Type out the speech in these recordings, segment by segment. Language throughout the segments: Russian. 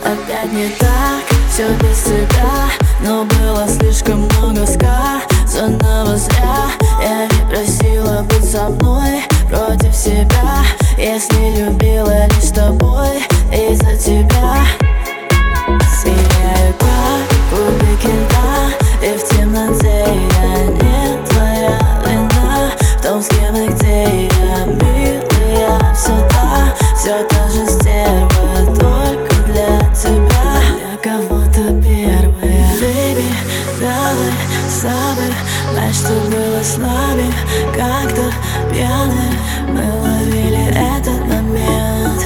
Опять не так, все без тебя, но было слишком много сказанного зря. Я не просила быть со мной против себя, если любила лишь с тобой из-за тебя. Сияю как кубики льда, и в темноте я не твоя вина. В том, с кем и где я, милый, я все та же стерва, только для тебя. Я кого-то первая. Baby, давай забывай, что было с нами. Как-то пьяны мы ловили этот момент,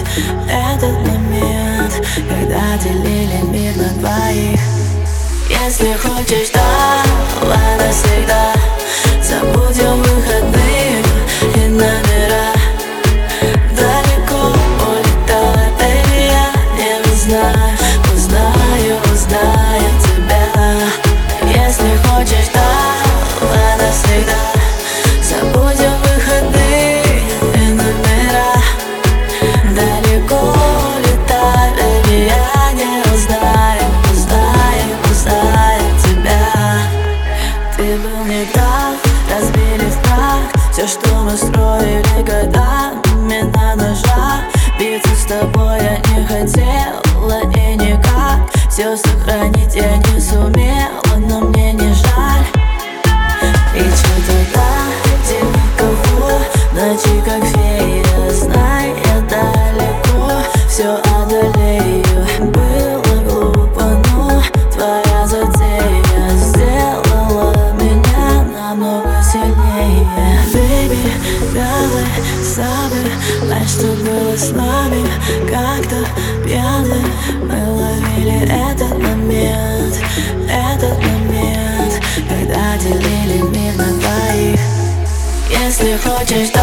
когда делили мир на двоих. Если хочешь, давай навсегда забудем выходные и номера. Далеко улетай, baby, я не узнаю тебя. Если хочешь, давай навсегда забудем выходные и номера. Далеко улетай, baby, я не узнаю тебя. Ты был неправ, разбили в прах все, что мы строили годами на ножах. Биться с тобой я не хотела и никак все сохранить я не сумела, но мне не жаль. И что-то ради никого, ночи как фея, знай, я далеко все одолею. Было глупо, но твоя затея сделала меня намного сильнее. Baby, давай забывай, что было с нами. Как-то пьяны мы ловили этот момент, когда делили мир на двоих. Если хочешь,